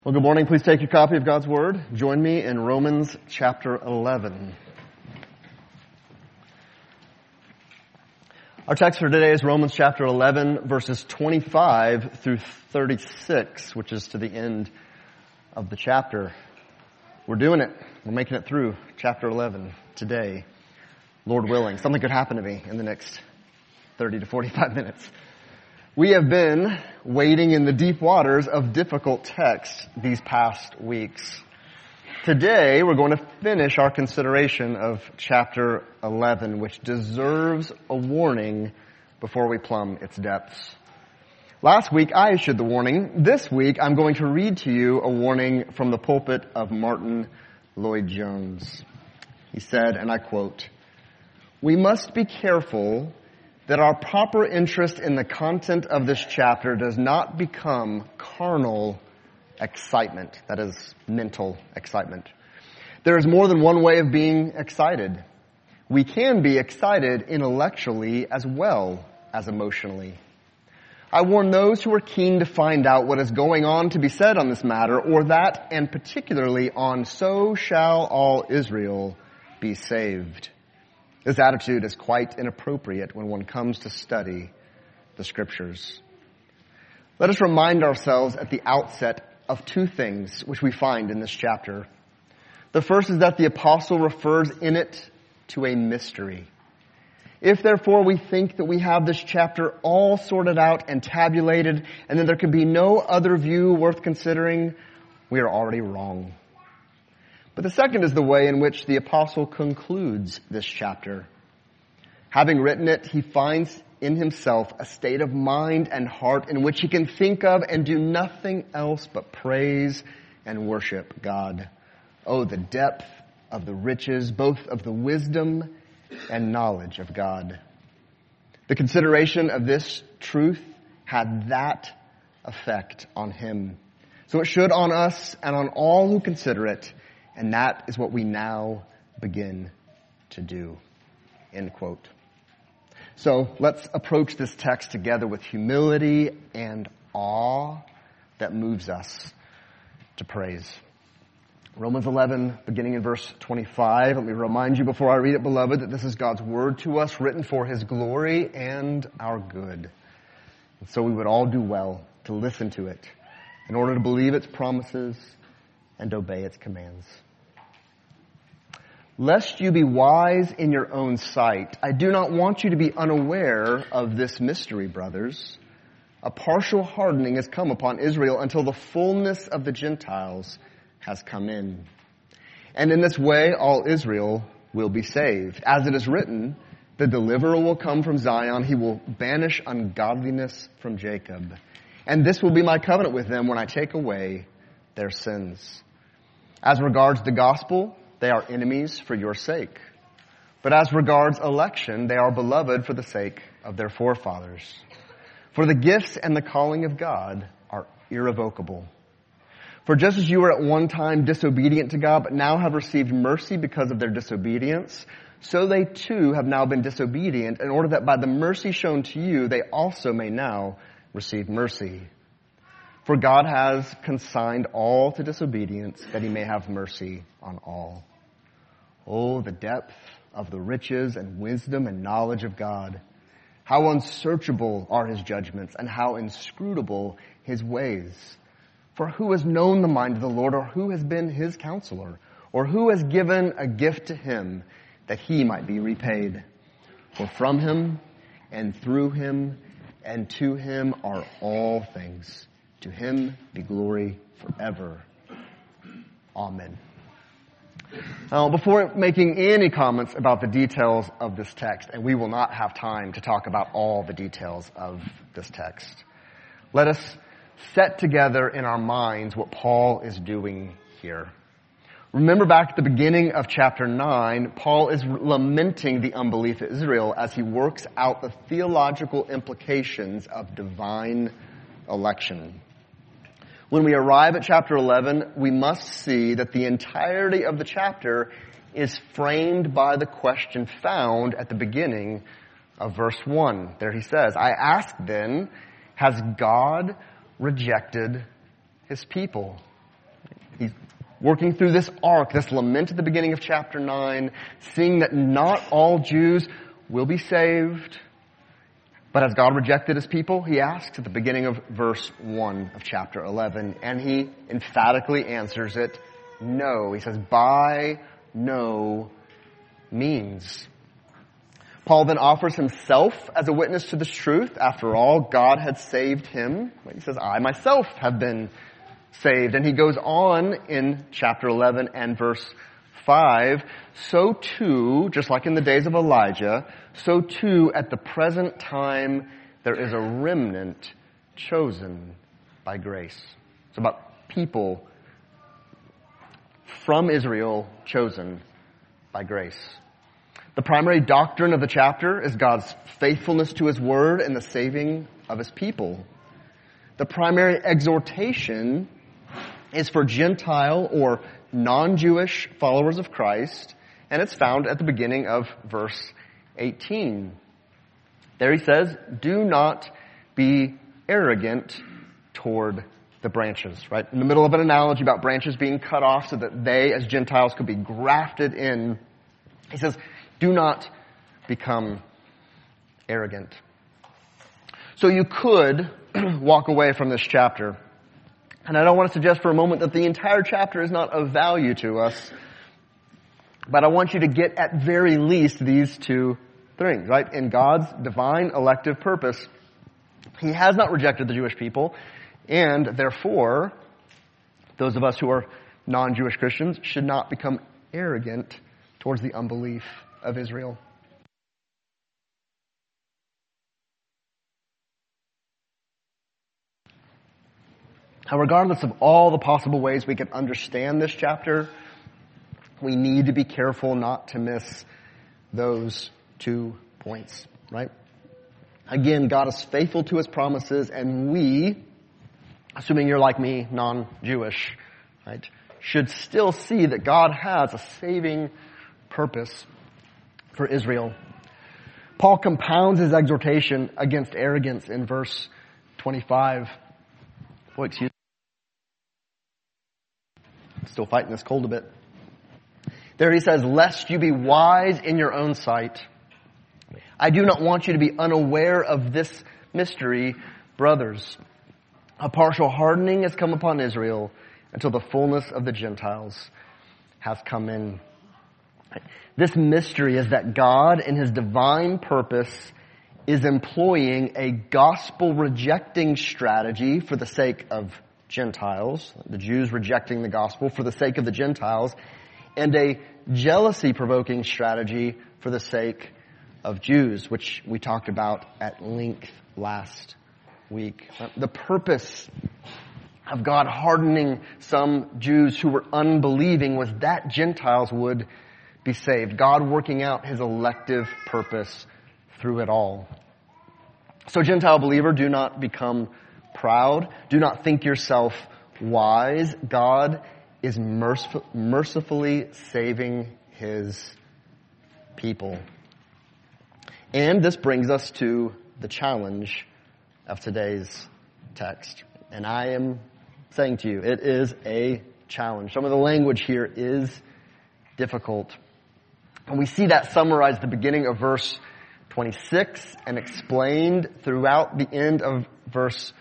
Well, good morning. Please take your copy of God's Word. Join me in Romans chapter 11. Our text for today is Romans chapter 11, verses 25 through 36, which is to the end of the chapter. We're doing it. We're making it through chapter 11 today, Lord willing. Something could happen to me in the next 30 to 45 minutes. We have been wading in the deep waters of difficult text these past weeks. Today, we're going to finish our consideration of chapter 11, which deserves a warning before we plumb its depths. Last week, I issued the warning. This week, I'm going to read to you a warning from the pulpit of Martin Lloyd-Jones. He said, and I quote, "We must be careful that our proper interest in the content of this chapter does not become carnal excitement." That is, mental excitement. There is more than one way of being excited. We can be excited intellectually as well as emotionally. I warn those who are keen to find out what is going on to be said on this matter, or that, and particularly on "so shall all Israel be saved." This attitude is quite inappropriate when one comes to study the Scriptures. Let us remind ourselves at the outset of two things which we find in this chapter. The first is that the apostle refers in it to a mystery. If therefore we think that we have this chapter all sorted out and tabulated, and that there can be no other view worth considering, we are already wrong. But the second is the way in which the apostle concludes this chapter. Having written it, he finds in himself a state of mind and heart in which he can think of and do nothing else but praise and worship God. Oh, the depth of the riches, both of the wisdom and knowledge of God. The consideration of this truth had that effect on him. So it should on us and on all who consider it. And that is what we now begin to do. End quote. So let's approach this text together with humility and awe that moves us to praise. Romans 11, beginning in verse 25. Let me remind you before I read it, beloved, that this is God's word to us, written for His glory and our good. And so we would all do well to listen to it in order to believe its promises and obey its commands. "Lest you be wise in your own sight, I do not want you to be unaware of this mystery, brothers. A partial hardening has come upon Israel until the fullness of the Gentiles has come in. And in this way all Israel will be saved. As it is written, the deliverer will come from Zion. He will banish ungodliness from Jacob. And this will be my covenant with them when I take away their sins. As regards the gospel, they are enemies for your sake. But as regards election, they are beloved for the sake of their forefathers. For the gifts and the calling of God are irrevocable. For just as you were at one time disobedient to God, but now have received mercy because of their disobedience, so they too have now been disobedient, in order that by the mercy shown to you, they also may now receive mercy. For God has consigned all to disobedience, that He may have mercy on all. Oh, the depth of the riches and wisdom and knowledge of God. How unsearchable are His judgments, and how inscrutable His ways. For who has known the mind of the Lord, or who has been His counselor, or who has given a gift to Him that He might be repaid? For from Him, and through Him, and to Him are all things. To Him be glory forever. Amen." Now, before making any comments about the details of this text, and we will not have time to talk about all the details of this text, let us set together in our minds what Paul is doing here. Remember back at the beginning of chapter 9, Paul is lamenting the unbelief of Israel as he works out the theological implications of divine election. When we arrive at chapter 11, we must see that the entirety of the chapter is framed by the question found at the beginning of verse 1. There he says, "I ask then, has God rejected His people?" He's working through this arc, this lament at the beginning of chapter 9, seeing that not all Jews will be saved. But has God rejected his people? He asks at the beginning of verse 1 of chapter 11. And he emphatically answers it, no. He says, by no means. Paul then offers himself as a witness to this truth. After all, God had saved him. He says, I myself have been saved. And he goes on in chapter 11 and verse 5, so too, just like in the days of Elijah, so too at the present time there is a remnant chosen by grace. It's about people from Israel chosen by grace. The primary doctrine of the chapter is God's faithfulness to his word and the saving of his people. The primary exhortation is for Gentile or non-Jewish followers of Christ, and it's found at the beginning of verse 18. There he says, do not be arrogant toward the branches, right? In the middle of an analogy about branches being cut off so that they, as Gentiles, could be grafted in. He says, do not become arrogant. So you could walk away from this chapter, and I don't want to suggest for a moment that the entire chapter is not of value to us, but I want you to get at very least these two things, right? In God's divine elective purpose, he has not rejected the Jewish people, and therefore, those of us who are non-Jewish Christians should not become arrogant towards the unbelief of Israel. Now, regardless of all the possible ways we can understand this chapter, we need to be careful not to miss those 2 points, right? Again, God is faithful to his promises, and we, assuming you're like me, non-Jewish, right, should still see that God has a saving purpose for Israel. Paul compounds his exhortation against arrogance in verse 25. Oh, excuse me. Still fighting this cold a bit. There he says, lest you be wise in your own sight. I do not want you to be unaware of this mystery, brothers. A partial hardening has come upon Israel until the fullness of the Gentiles has come in. This mystery is that God, in his divine purpose, is employing a gospel-rejecting strategy for the sake of Gentiles, the Jews rejecting the gospel for the sake of the Gentiles, and a jealousy-provoking strategy for the sake of Jews, which we talked about at length last week. The purpose of God hardening some Jews who were unbelieving was that Gentiles would be saved. God working out his elective purpose through it all. So, Gentile believer, do not become proud. Do not think yourself wise. God is mercifully saving his people. And this brings us to the challenge of today's text. And I am saying to you, it is a challenge. Some of the language here is difficult. And we see that summarized at the beginning of verse 26 and explained throughout the end of verse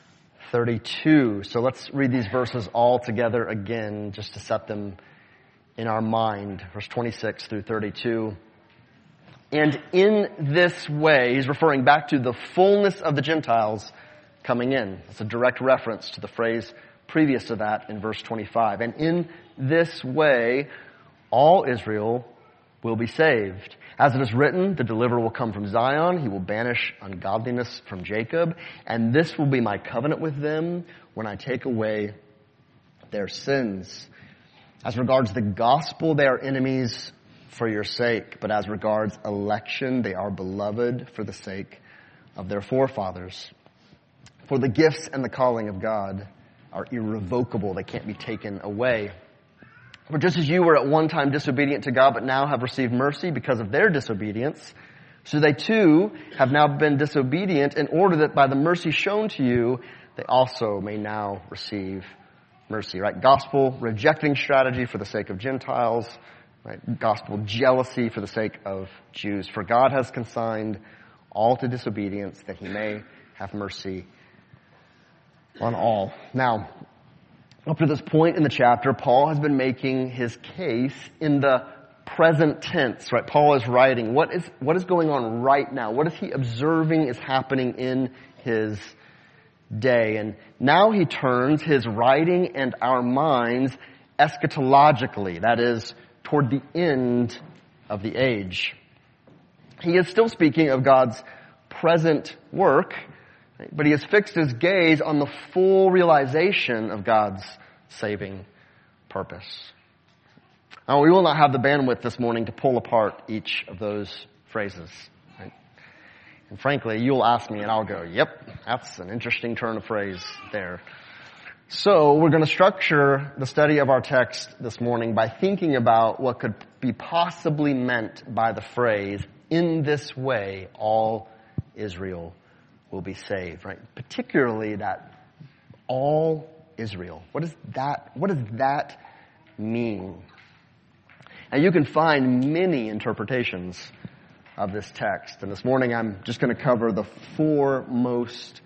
32. So let's read these verses all together again just to set them in our mind. Verse 26 through 32. And in this way, he's referring back to the fullness of the Gentiles coming in. It's a direct reference to the phrase previous to that in verse 25. And in this way, all Israel will be saved. As it is written, the deliverer will come from Zion. He will banish ungodliness from Jacob. And this will be my covenant with them when I take away their sins. As regards the gospel, they are enemies for your sake. But as regards election, they are beloved for the sake of their forefathers. For the gifts and the calling of God are irrevocable. They can't be taken away. For just as you were at one time disobedient to God, but now have received mercy because of their disobedience, so they too have now been disobedient in order that by the mercy shown to you, they also may now receive mercy, right? Gospel rejecting strategy for the sake of Gentiles, right? Gospel jealousy for the sake of Jews. For God has consigned all to disobedience that he may have mercy on all. Now, up to this point in the chapter, Paul has been making his case in the present tense, right? Paul is writing, what is going on right now? What is he observing is happening in his day? And now he turns his writing and our minds eschatologically, that is, toward the end of the age. He is still speaking of God's present work, right? But he has fixed his gaze on the full realization of God's saving purpose. Now, we will not have the bandwidth this morning to pull apart each of those phrases. Right? And frankly, you'll ask me and I'll go, yep, that's an interesting turn of phrase there. So we're going to structure the study of our text this morning by thinking about what could be possibly meant by the phrase, in this way all Israel will be saved, right? Particularly that all Israel. What does that mean? And you can find many interpretations of this text. And this morning I'm just going to cover the four most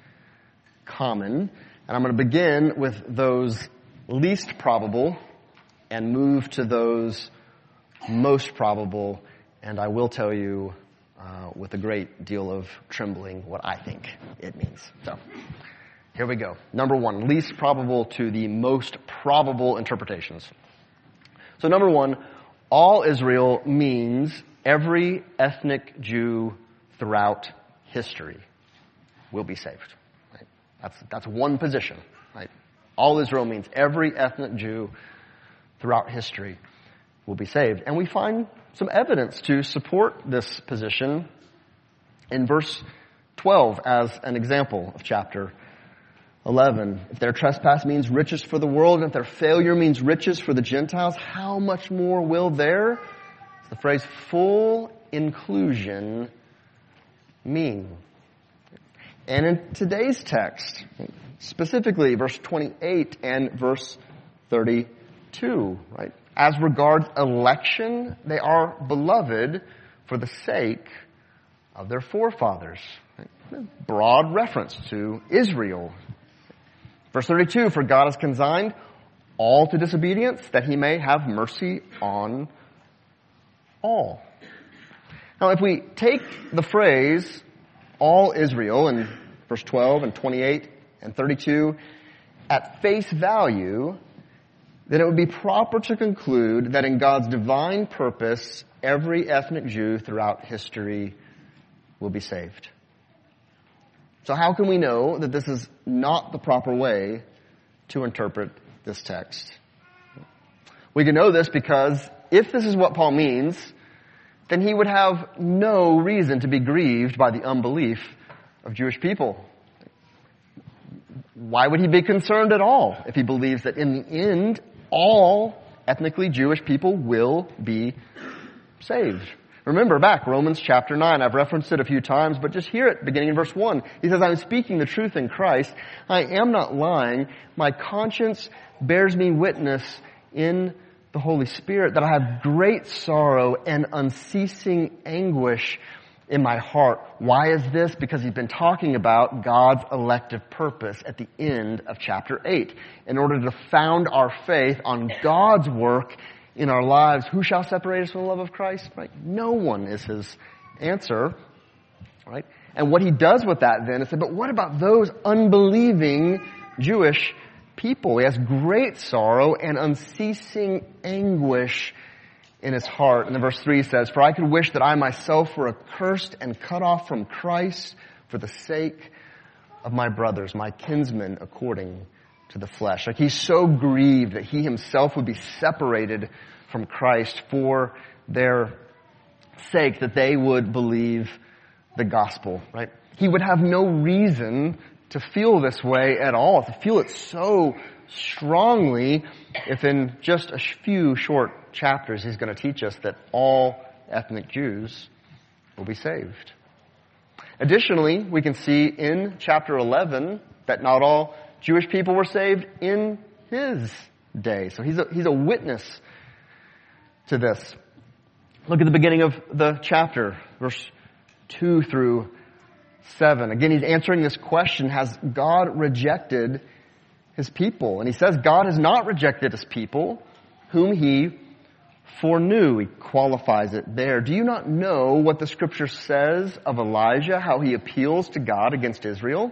common. And I'm going to begin with those least probable and move to those most probable. And I will tell you with a great deal of trembling what I think it means. So here we go. Number one, least probable to the most probable interpretations. So number one, all Israel means every ethnic Jew throughout history will be saved. Right? That's one position. Right? All Israel means every ethnic Jew throughout history will be saved. And we find some evidence to support this position in verse 12 as an example of chapter 11. If their trespass means riches for the world, and if their failure means riches for the Gentiles, how much more will their, the phrase, full inclusion mean? And in today's text, specifically verse 28 and verse 32, right? As regards election, they are beloved for the sake of their forefathers. Right? Broad reference to Israel. Verse 32, for God has consigned all to disobedience, that he may have mercy on all. Now, if we take the phrase, all Israel, in verse 12 and 28 and 32, at face value, then it would be proper to conclude that in God's divine purpose, every ethnic Jew throughout history will be saved. So how can we know that this is not the proper way to interpret this text? We can know this because if this is what Paul means, then he would have no reason to be grieved by the unbelief of Jewish people. Why would he be concerned at all if he believes that in the end, all ethnically Jewish people will be saved? Remember back, Romans chapter 9. I've referenced it a few times, but just hear it beginning in verse 1. He says, I am speaking the truth in Christ. I am not lying. My conscience bears me witness in the Holy Spirit that I have great sorrow and unceasing anguish in my heart. Why is this? Because he's been talking about God's elective purpose at the end of chapter 8. In order to found our faith on God's work in our lives, who shall separate us from the love of Christ? Right? No one is his answer. Right? And what he does with that then is say, but what about those unbelieving Jewish people? He has great sorrow and unceasing anguish in his heart. And then verse 3 says, for I could wish that I myself were accursed and cut off from Christ for the sake of my brothers, my kinsmen according to the flesh. Like he's so grieved that he himself would be separated from Christ for their sake, that they would believe the gospel, right? He would have no reason to feel this way at all, to feel it so strongly if in just a few short chapters he's going to teach us that all ethnic Jews will be saved. Additionally, we can see in chapter 11 that not all Jewish people were saved in his day. So he's a witness to this. Look at the beginning of the chapter, verse 2 through 7. Again, he's answering this question, has God rejected his people? And he says God has not rejected his people, whom he foreknew. He qualifies it there. Do you not know what the scripture says of Elijah, how he appeals to God against Israel?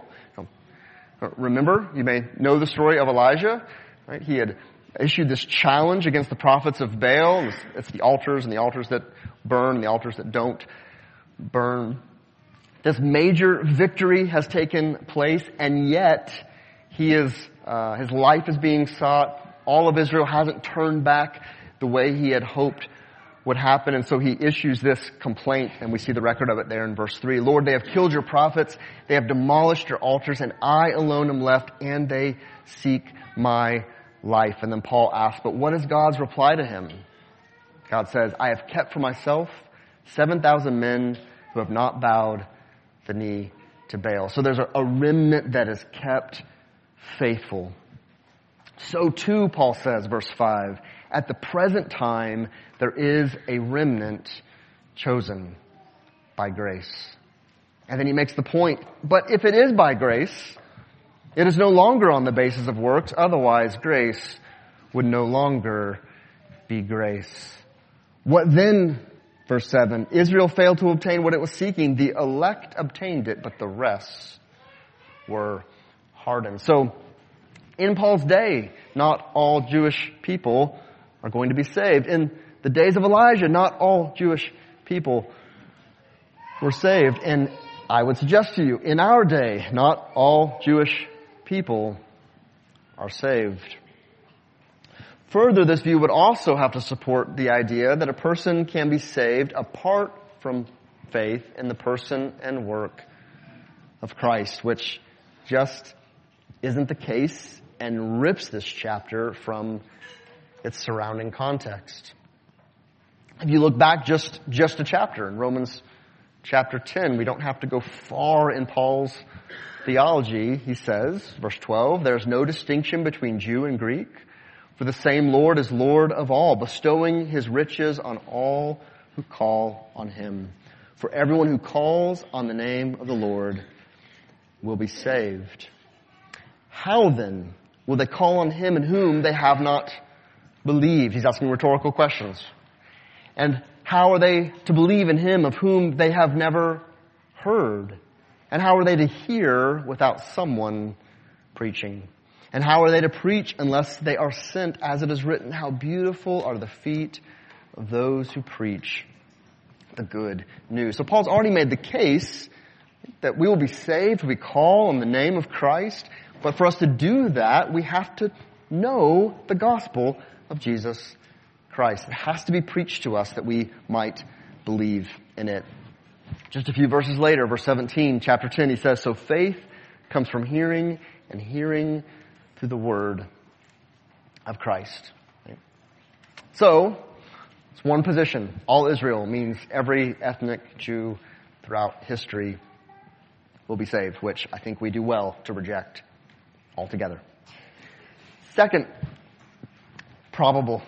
Remember, you may know the story of Elijah, right? He had issued this challenge against the prophets of Baal. It's the altars and the altars that burn and the altars that don't burn. This major victory has taken place, and yet his life is being sought. All of Israel hasn't turned back the way he had hoped would happen, and so he issues this complaint, and we see the record of it there in verse 3. Lord, they have killed your prophets, they have demolished your altars, and I alone am left, and they seek my life. And then Paul asks, but what is God's reply to him? God says, I have kept for myself 7,000 men who have not bowed the knee to Baal. So there's a remnant that is kept faithful. So too, Paul says, verse 5, at the present time, there is a remnant chosen by grace. And then he makes the point, but if it is by grace, it is no longer on the basis of works, otherwise grace would no longer be grace. What then, verse 7, Israel failed to obtain what it was seeking. The elect obtained it, but the rest were hardened. So, in Paul's day, not all Jewish people are going to be saved. In the days of Elijah, not all Jewish people were saved. And I would suggest to you, in our day, not all Jewish people are saved. Further, this view would also have to support the idea that a person can be saved apart from faith in the person and work of Christ, which just isn't the case and rips this chapter from its surrounding context. If you look back just a chapter in Romans chapter 10, we don't have to go far in Paul's theology. He says, verse 12, there is no distinction between Jew and Greek, for the same Lord is Lord of all, bestowing his riches on all who call on him. For everyone who calls on the name of the Lord will be saved. How then will they call on him in whom they have not believed? He's asking rhetorical questions. And how are they to believe in him of whom they have never heard? And how are they to hear without someone preaching? And how are they to preach unless they are sent? As it is written, how beautiful are the feet of those who preach the good news. So Paul's already made the case that we will be saved if we call on the name of Christ. But for us to do that, we have to know the gospel of Jesus Christ. It has to be preached to us that we might believe in it. Just a few verses later, verse 17, chapter 10, he says, so faith comes from hearing, and hearing through the word of Christ. Right? So, it's one position. All Israel means every ethnic Jew throughout history will be saved, which I think we do well to reject altogether. Second, probable,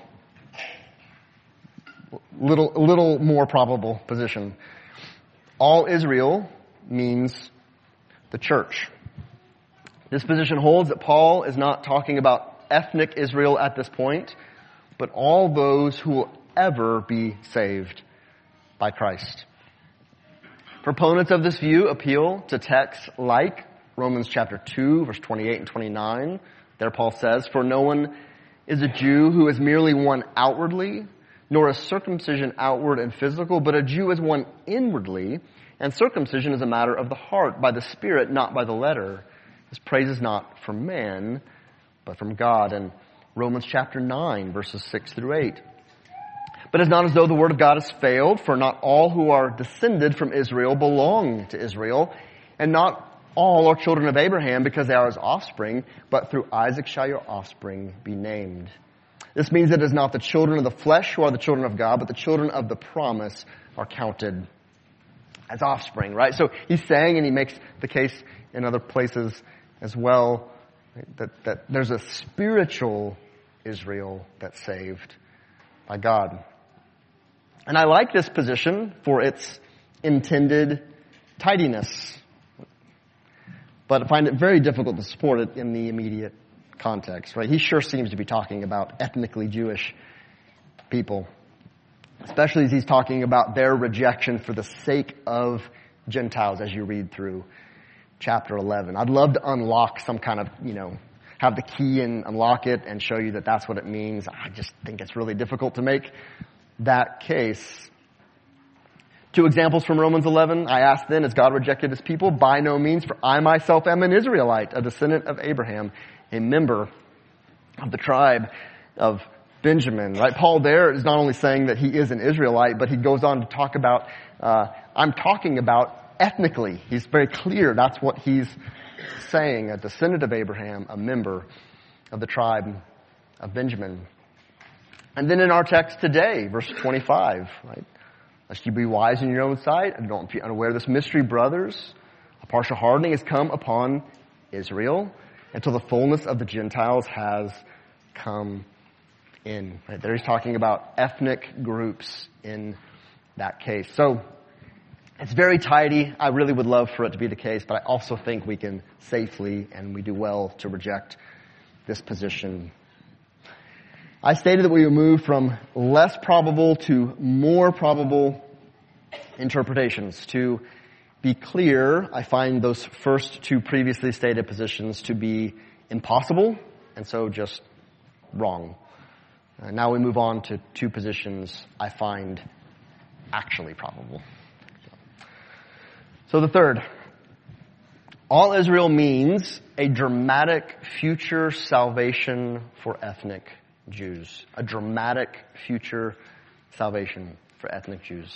little more probable position. All Israel means the church. This position holds that Paul is not talking about ethnic Israel at this point, but all those who will ever be saved by Christ. Proponents of this view appeal to texts like Romans chapter 2, verse 28 and 29. There Paul says, for no one is a Jew who is merely one outwardly, nor is circumcision outward and physical, but a Jew is one inwardly, and circumcision is a matter of the heart, by the Spirit, not by the letter. His praise is not from man, but from God. And Romans chapter 9, verses 6 through 8. But it's not as though the word of God has failed, for not all who are descended from Israel belong to Israel, and not all are children of Abraham because they are his offspring, but through Isaac shall your offspring be named. This means that it is not the children of the flesh who are the children of God, but the children of the promise are counted as offspring, right? So he's saying, and he makes the case in other places as well, right? That there's a spiritual Israel that's saved by God. And I like this position for its intended tidiness, but I find it very difficult to support it in the immediate context, right? He sure seems to be talking about ethnically Jewish people, especially as he's talking about their rejection for the sake of Gentiles as you read through chapter 11. I'd love to unlock some kind of, have the key and unlock it and show you that that's what it means. I just think it's really difficult to make that case. 2 examples from Romans 11. I asked then, has God rejected his people? By no means, for I myself am an Israelite, a descendant of Abraham, a member of the tribe of Benjamin. Right? Paul there is not only saying that he is an Israelite, but he goes on to talk about, I'm talking about ethnically. He's very clear that's what he's saying, a descendant of Abraham, a member of the tribe of Benjamin. And then in our text today, verse 25, right? Lest you be wise in your own sight, and don't be unaware of this mystery, brothers. A partial hardening has come upon Israel until the fullness of the Gentiles has come in. Right? There he's talking about ethnic groups in that case. So it's very tidy. I really would love for it to be the case, but I also think we can safely, and we do well, to reject this position. I stated that we would move from less probable to more probable interpretations. To be clear, I find those first 2 previously stated positions to be impossible, and so just wrong. Now we move on to 2 positions I find actually probable. So the third, all Israel means a dramatic future salvation for ethnic Jews. A dramatic future salvation for ethnic Jews.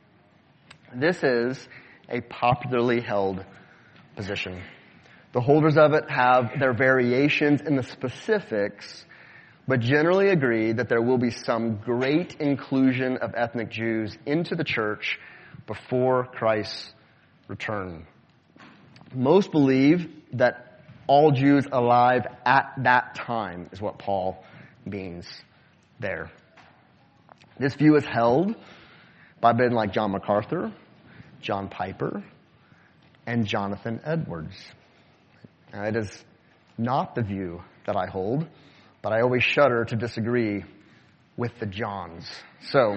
This is a popularly held position. The holders of it have their variations in the specifics, but generally agree that there will be some great inclusion of ethnic Jews into the church before Christ's return. Most believe that all Jews alive at that time is what Paul means there. This view is held by men like John MacArthur, John Piper, and Jonathan Edwards. Now, it is not the view that I hold, but I always shudder to disagree with the Johns. So,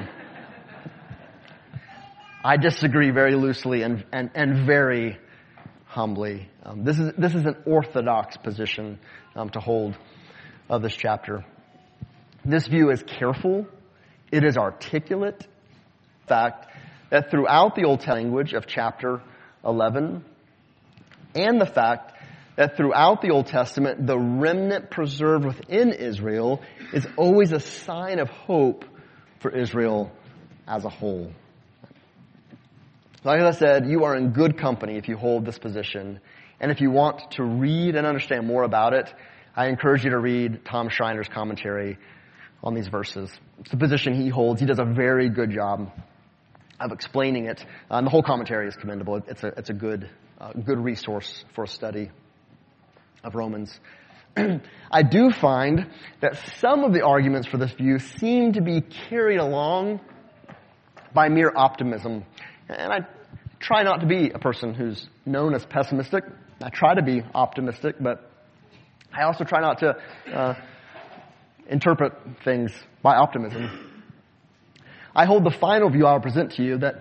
I disagree very loosely and very humbly. This is an orthodox position to hold of this chapter. This view is careful. It is articulate. In fact, that throughout the Old Testament language of chapter 11, and the fact that throughout the Old Testament, the remnant preserved within Israel is always a sign of hope for Israel as a whole. Like I said, you are in good company if you hold this position. And if you want to read and understand more about it, I encourage you to read Tom Schreiner's commentary on these verses. It's the position he holds. He does a very good job of explaining it. And the whole commentary is commendable. It's a good resource for a study of Romans. I do find that some of the arguments for this view seem to be carried along by mere optimism. And I try not to be a person who's known as pessimistic. I try to be optimistic, but I also try not to interpret things by optimism. I hold the final view I'll present to you that,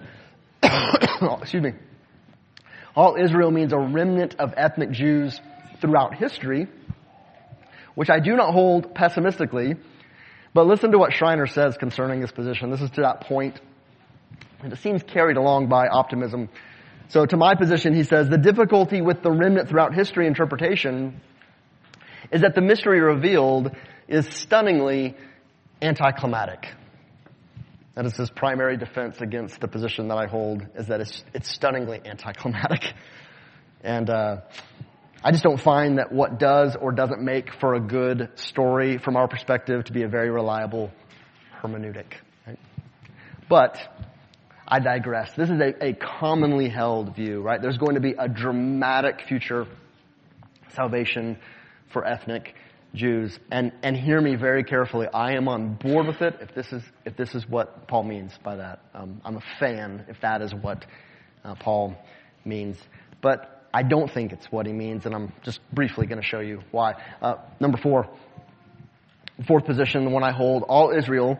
all Israel means a remnant of ethnic Jews throughout history, which I do not hold pessimistically, but listen to what Schreiner says concerning this position. This is to that point, and it seems carried along by optimism. So to my position, he says, the difficulty with the remnant throughout history interpretation is that the mystery revealed is stunningly anticlimactic. That is his primary defense against the position that I hold, is that it's stunningly anticlimactic. And I just don't find that what does or doesn't make for a good story from our perspective to be a very reliable hermeneutic. Right? But I digress. This is a commonly held view, right? There's going to be a dramatic future salvation for ethnic Jews. And hear me very carefully. I am on board with it if this is what Paul means by that. I'm a fan if that is what Paul means. But I don't think it's what he means, and I'm just briefly going to show you why. Number 4. Fourth position, the one I hold, all Israel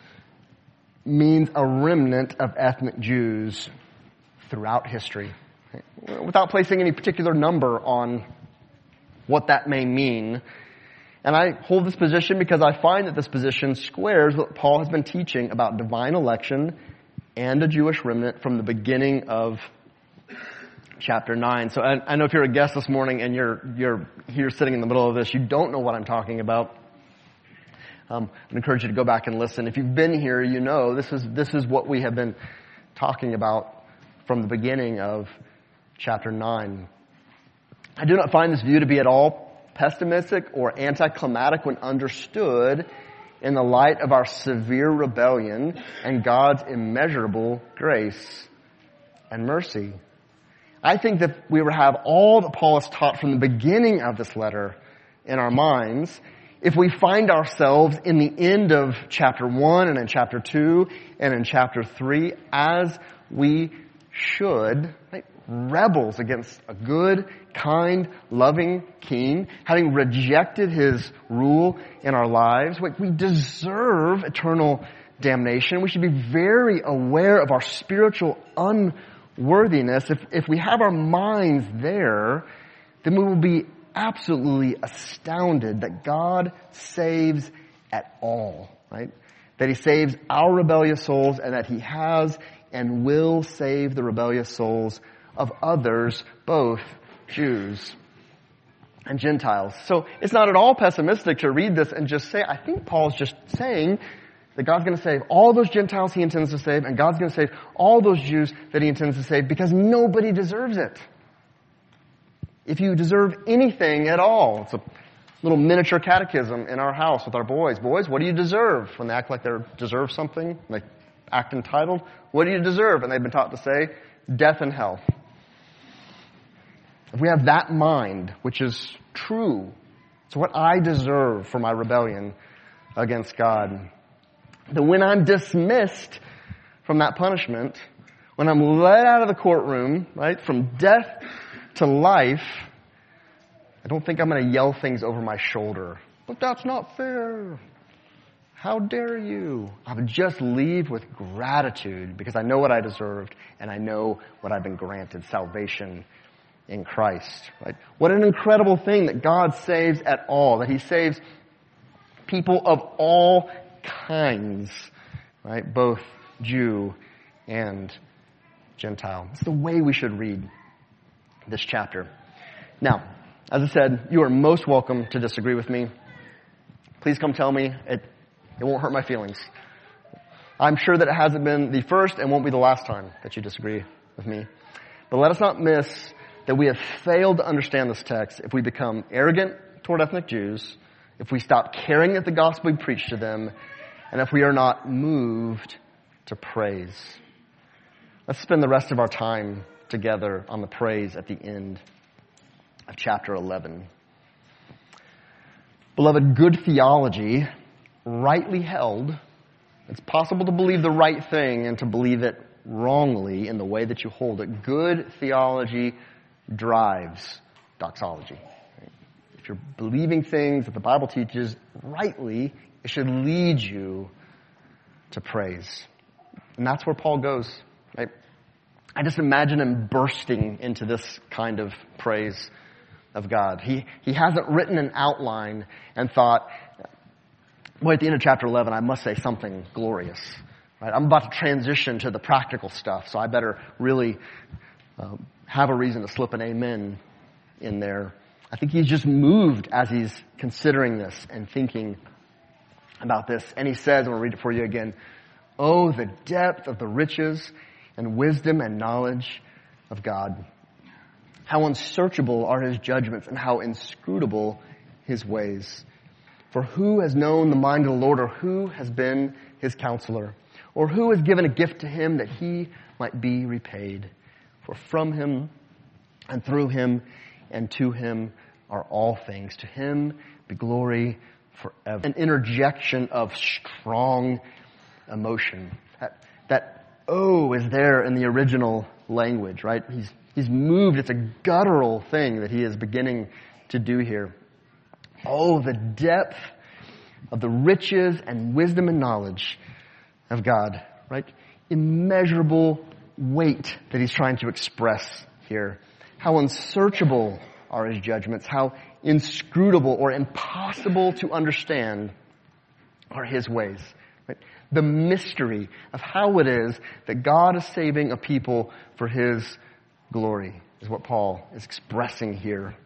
means a remnant of ethnic Jews throughout history. Without placing any particular number on what that may mean. And I hold this position because I find that this position squares what Paul has been teaching about divine election and a Jewish remnant from the beginning of chapter 9. So I know if you're a guest this morning and you're here sitting in the middle of this, you don't know what I'm talking about. I encourage you to go back and listen. If you've been here, you know this is what we have been talking about from the beginning of chapter 9. I do not find this view to be at all pessimistic or anticlimactic when understood in the light of our severe rebellion and God's immeasurable grace and mercy. I think that we would have all that Paul has taught from the beginning of this letter in our minds if we find ourselves in the end of chapter 1 and in chapter 2 and in chapter 3 as we should, right? Rebels against a good, kind, loving king, having rejected his rule in our lives. We deserve eternal damnation. We should be very aware of our spiritual unworthiness. If we have our minds there, then we will be absolutely astounded that God saves at all, right? That he saves our rebellious souls and that he has and will save the rebellious souls of others, both Jews and Gentiles. So it's not at all pessimistic to read this and just say, I think Paul's just saying that God's going to save all those Gentiles he intends to save, and God's going to save all those Jews that he intends to save because nobody deserves it. If you deserve anything at all, it's a little miniature catechism in our house with our boys. Boys, what do you deserve? When they act like they deserve something, they act entitled. What do you deserve? And they've been taught to say, death and hell. If we have that mind, which is true, it's what I deserve for my rebellion against God, then when I'm dismissed from that punishment, when I'm let out of the courtroom, right, from death to life, I don't think I'm going to yell things over my shoulder. But that's not fair. How dare you? I would just leave with gratitude because I know what I deserved and I know what I've been granted, salvation in Christ. Right? What an incredible thing that God saves at all, that he saves people of all kinds, right? Both Jew and Gentile. It's the way we should read this chapter. Now, as I said, you are most welcome to disagree with me. Please come tell me. It won't hurt my feelings. I'm sure that it hasn't been the first and won't be the last time that you disagree with me. But let us not miss that we have failed to understand this text if we become arrogant toward ethnic Jews, if we stop caring that the gospel we preach to them, and if we are not moved to praise. Let's spend the rest of our time together on the praise at the end of chapter 11. Beloved, good theology, rightly held, it's possible to believe the right thing and to believe it wrongly in the way that you hold it. Good theology drives doxology. If you're believing things that the Bible teaches rightly, it should lead you to praise. And that's where Paul goes, right? I just imagine him bursting into this kind of praise of God. He hasn't written an outline and thought, well, at the end of chapter 11, I must say something glorious. Right? I'm about to transition to the practical stuff, so I better really have a reason to slip an amen in there. I think he's just moved as he's considering this and thinking about this. And he says, I'm going to read it for you again, oh, the depth of the riches and wisdom and knowledge of God. How unsearchable are his judgments and how inscrutable his ways. For who has known the mind of the Lord, or who has been his counselor? Or who has given a gift to him that he might be repaid? For from him and through him and to him are all things. To him be glory forever. An interjection of strong emotion. That oh is there in the original language, right? He's moved. It's a guttural thing that he is beginning to do here. Oh, the depth of the riches and wisdom and knowledge of God, right? Immeasurable weight that he's trying to express here. How unsearchable are his judgments. How inscrutable or impossible to understand are his ways. Right? The mystery of how it is that God is saving a people for his glory is what Paul is expressing here.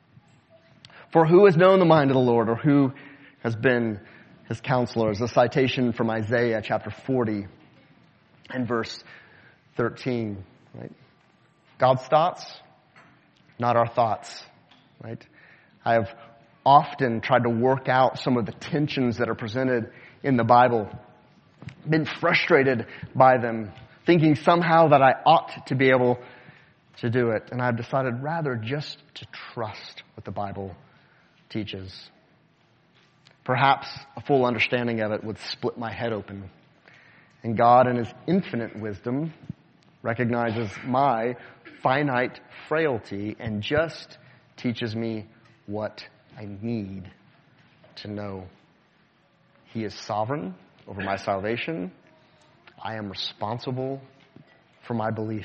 For who has known the mind of the Lord, or who has been his counselor? Is a citation from Isaiah chapter 40 and verse 13. Right? God's thoughts, not our thoughts. Right? I have often tried to work out some of the tensions that are presented in the Bible, been frustrated by them, thinking somehow that I ought to be able to do it. And I've decided rather just to trust what the Bible teaches. Perhaps a full understanding of it would split my head open. And God, in his infinite wisdom, recognizes my finite frailty and just teaches me what I need to know. He is sovereign over my salvation. I am responsible for my belief.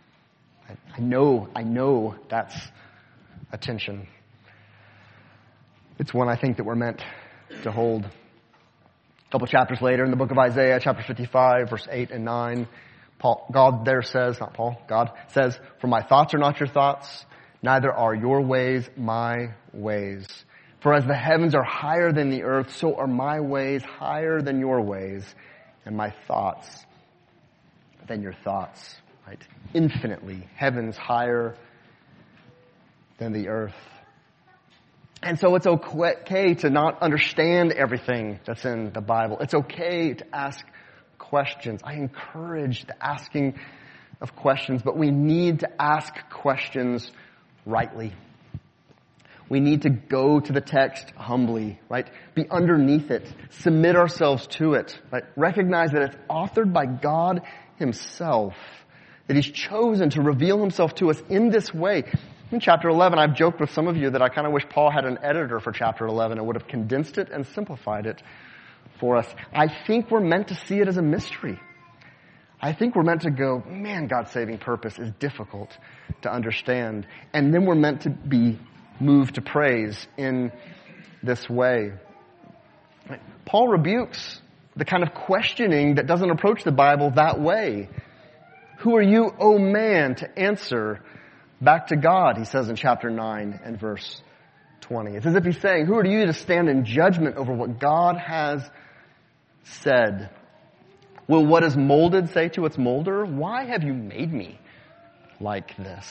I know that's a tension. It's one I think that we're meant to hold. A couple chapters later in the book of Isaiah, chapter 55, verse 8 and 9, God says, for my thoughts are not your thoughts, neither are your ways my ways. For as the heavens are higher than the earth, so are my ways higher than your ways, and my thoughts than your thoughts. Right? Infinitely, heavens higher than the earth. And so it's okay to not understand everything that's in the Bible. It's okay to ask questions. I encourage the asking of questions, but we need to ask questions rightly. We need to go to the text humbly, right? Be underneath it. Submit ourselves to it, right? Recognize that it's authored by God himself, that he's chosen to reveal himself to us in this way. In chapter 11, I've joked with some of you that I kind of wish Paul had an editor for chapter 11 and would have condensed it and simplified it for us. I think we're meant to see it as a mystery. I think we're meant to go, man, God's saving purpose is difficult to understand. And then we're meant to be moved to praise in this way. Paul rebukes the kind of questioning that doesn't approach the Bible that way. Who are you, O man, to answer back to God, he says in chapter 9 and verse 20. It's as if he's saying, who are you to stand in judgment over what God has said? Will what is molded say to its molder, why have you made me like this?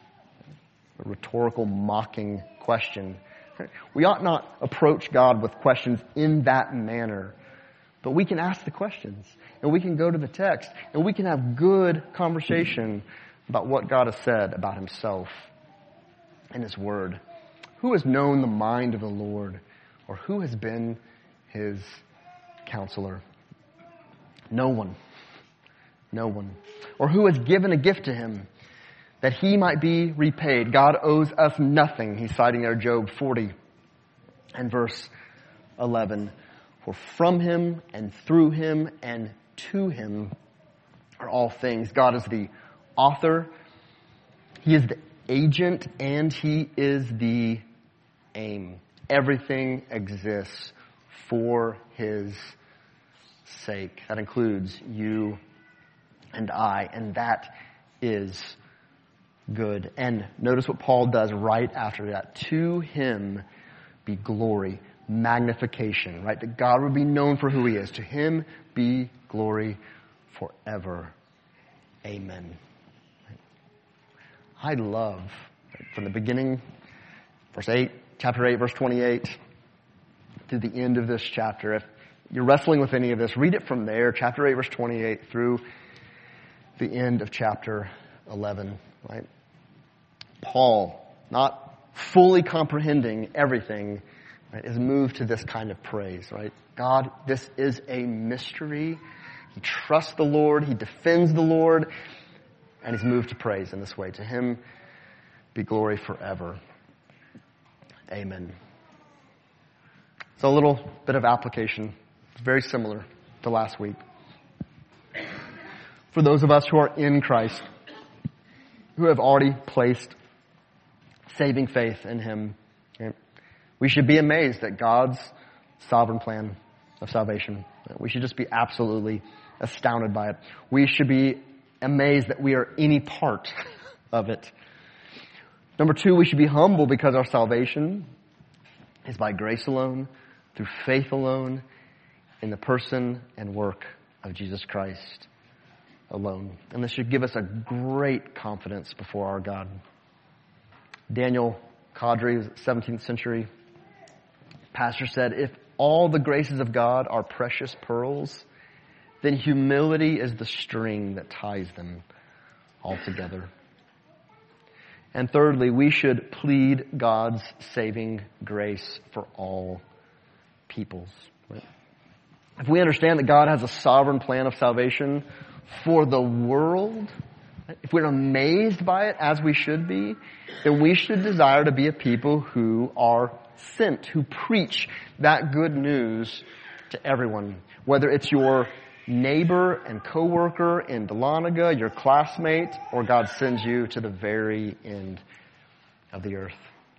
A rhetorical, mocking question. We ought not approach God with questions in that manner. But we can ask the questions, and we can go to the text, and we can have good conversation about what God has said about himself in his word. Who has known the mind of the Lord, or who has been his counselor? No one. No one. Or who has given a gift to him that he might be repaid? God owes us nothing. He's citing there Job 40 and verse 11. For from him and through him and to him are all things. God is the author. He is the agent, and he is the aim. Everything exists for his sake. That includes you and I, and that is good. And notice what Paul does right after that. To him be glory, magnification, right? That God would be known for who he is. To him be glory forever. Amen. I love, from the beginning, verse 8, chapter 8, verse 28, to the end of this chapter. If you're wrestling with any of this, read it from there, chapter 8, verse 28, through the end of chapter 11, right? Paul, not fully comprehending everything, right, is moved to this kind of praise, right? God, this is a mystery. He trusts the Lord. He defends the Lord. And he's moved to praise in this way. To him be glory forever. Amen. So a little bit of application. It's very similar to last week. For those of us who are in Christ, who have already placed saving faith in him, okay, we should be amazed at God's sovereign plan of salvation. We should just be absolutely astounded by it. We should be amazed that we are any part of it. Number two, we should be humble because our salvation is by grace alone, through faith alone, in the person and work of Jesus Christ alone. And this should give us a great confidence before our God. Daniel Cawdrey, 17th century pastor, said, if all the graces of God are precious pearls, then humility is the string that ties them all together. And thirdly, we should plead God's saving grace for all peoples. Right? If we understand that God has a sovereign plan of salvation for the world, if we're amazed by it as we should be, then we should desire to be a people who are sent, who preach that good news to everyone. Whether it's your neighbor and coworker in Dahlonega, your classmate, or God sends you to the very end of the earth.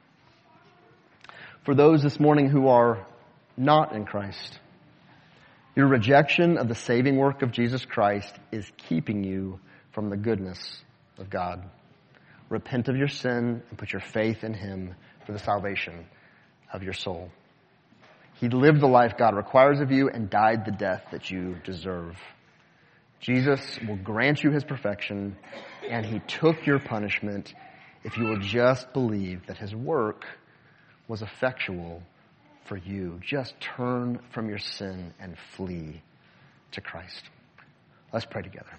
For those this morning who are not in Christ, your rejection of the saving work of Jesus Christ is keeping you from the goodness of God. Repent of your sin and put your faith in him for the salvation of your soul. He lived the life God requires of you and died the death that you deserve. Jesus will grant you his perfection, and he took your punishment if you will just believe that his work was effectual for you. Just turn from your sin and flee to Christ. Let's pray together.